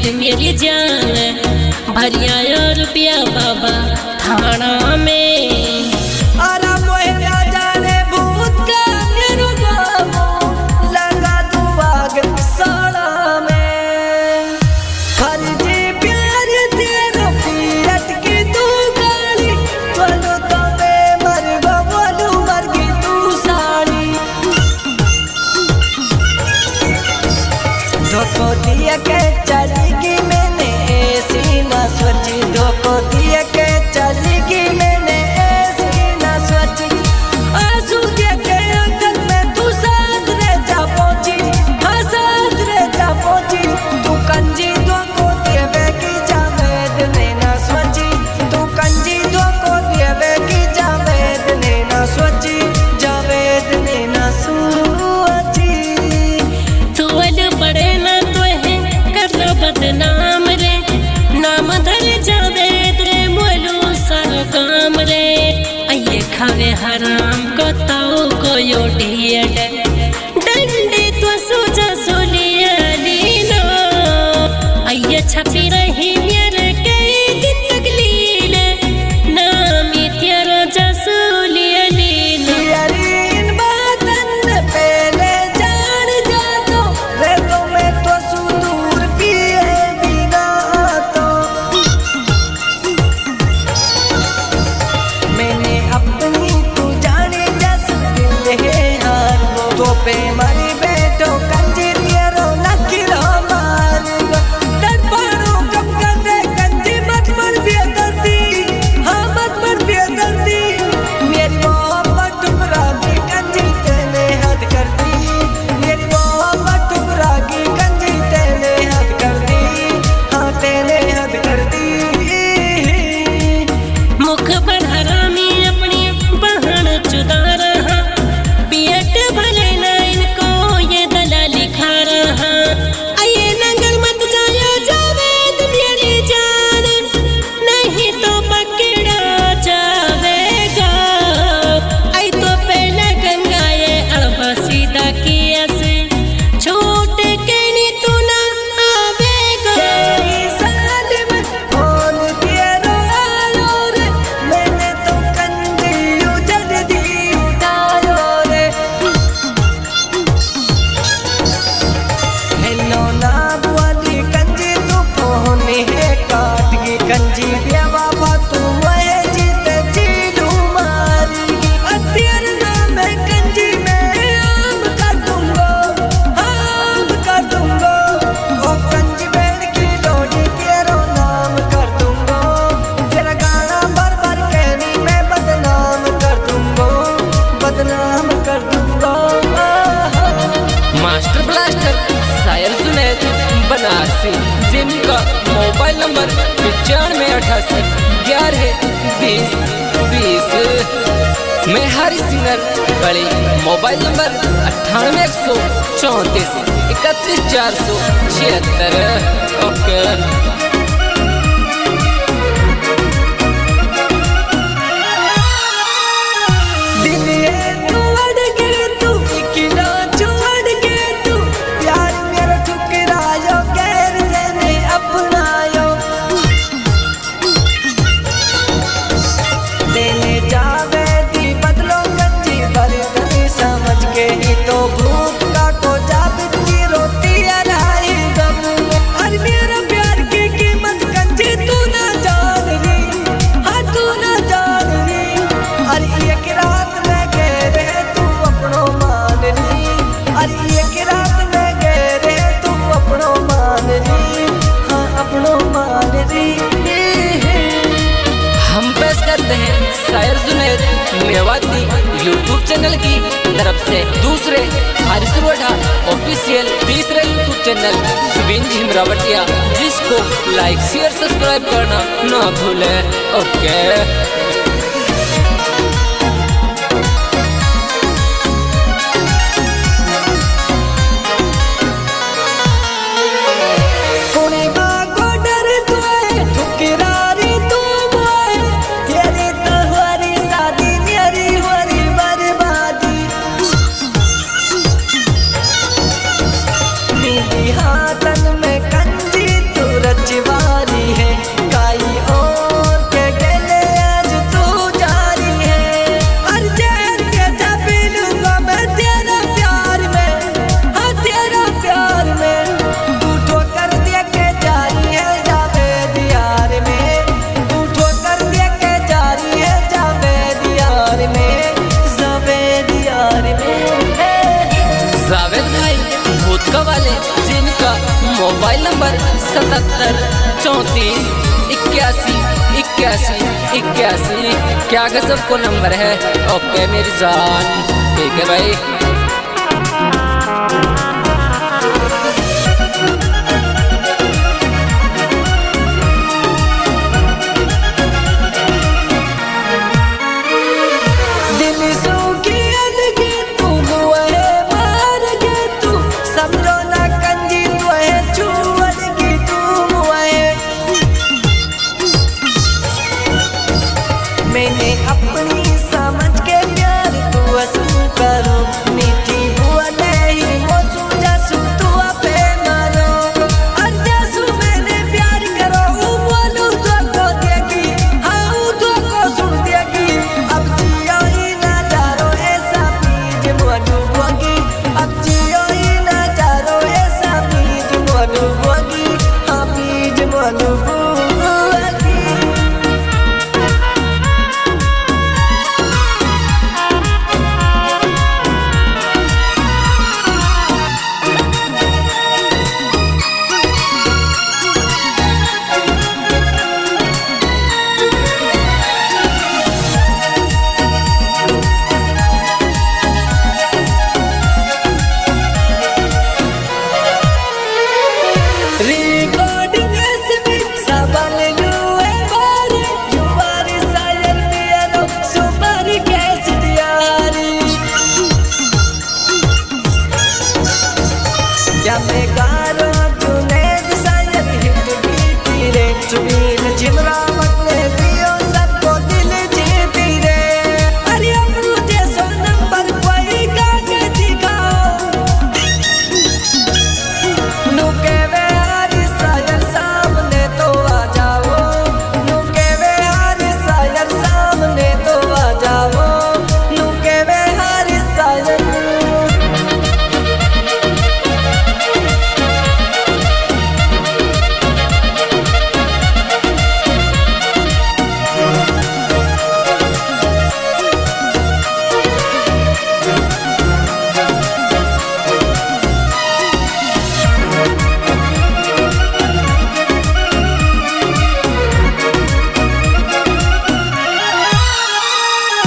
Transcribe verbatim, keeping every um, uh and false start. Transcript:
देख मेरी जान भरिया रुपया बाबा थाना में धोखो दिया के चलेगी मैंने ऐसी ना सोची, धोखो दिया के चलेगी मैंने ऐसी ना सोची। आंसू देखे आंखन में तू साथ रह जा पहुंची, हाँ साथ रह जा पहुंची। तू कंजी धोखो देवेगी जावेद ने ना सोची, तू कंजी धोखो देवेगी जावेद ने ना सोची, जावेद ने ना सोची। तू पड़े बदनाम रे नाम धर जावेद रे बोलो सारा काम रे आइए खावे हराम को ताऊ को यो ढेड डंडे तो सोचा सोलिया लीना आइए छपी रही मेरे कई दिन तक लीले नामी तेरा जसोलिया लीना यारीन बातन पहले जान जा तो रे तो मैं तो सुदूर पिए बिना तो मैंने अपनी तू जाने जस दिल है हार वो तो पे मरी बैठो कंजी तेरो नखिरो मार तड़पानो कब कंदे कंजी मत मर बेदर्दी, हाँ मत मर बेदर्दी। मेरी मोहब्बत टुकरा दी कंजी तेने हद कर दी, मेरी मोहब्बत टुकरा दी कंजी तेने हद कर दी, हाँ तेने हद कर दी। मुख पर हरामी अपनी बहन चुदा रहा पियट भले ना इनको ये दलाली खा रहा आइए नंगल मत जाया जावेद मेरी जान नहीं तो पकड़ा जावेगा आई तो पहले गंगाए अड़बा सीधा किया से छोट के नी तू ना आवेगा। तेरी सालिम कौन तेरो आयो रे, मैंने तो कंजी उजड़ दी उठायो रे। हेलो ना बुआली कंजी तू फोन है काट की कंजी बेवा तू मैं जीते जीलू मारेगी अतेर नाम है कंजी मैं आम कर दूंगा, आम कर दूंगा। ओ कंजी बैठ की लोड़ी तेरो नाम कर दूंगा, तेरा गाना भर भर कहनी मैं बदनाम कर दूंगा, बदनाम कर दूंगा। मास्टर ब्लास्टर शायर जुनैद बनारसी जिनका मोबाइल नंबर पचानवे अठासी ग्यारह बीस बीस। मैं हरी सिंगर बड़ी मोबाइल नंबर अट्ठानवे एक सौ चौंतीस इकतीस चार सौ छिहत्तर। ओके तो भूख का को जाब की रोटी अराई गम अरे मेरा प्यार की कीमत कंजी तू ना जान रही, हाँ तू ना जान रही। अरे एक रात में गए रहे तू अपनों मान रही, अरे एक रात में गए रहे तू अपनों मान रही, हाँ अपनों मान रही। हम पेश करते हैं शायर जुनैद मेवाती यूट्यूब चैनल की तरफ से दूसरे हारिस रोडा ऑफिशियल तीसरे यूट्यूब चैनल सुबिन जी हिमरावटिया, जिसको लाइक शेयर सब्सक्राइब करना ना भूलें। ओके हाथन में कंजी तू पिछवारी है काई और के गेले आज तू जारी है। हर जहर के दबी लूंगा मैं तेरा प्यार में, हाँ तेरा प्यार में। तू ठोकर दे के जारी है जावेद यार में, तू ठोकर दे के जारी है जावेद यार में, जावेद यार में। जावेद भाई भूतका वाले, जिनका मोबाइल नंबर सतहत्तर चौंतीस इक्यासी इक्यासी इक्यासी क्या गजब को नंबर है। ओके मेरी जान, ठीक है भाई।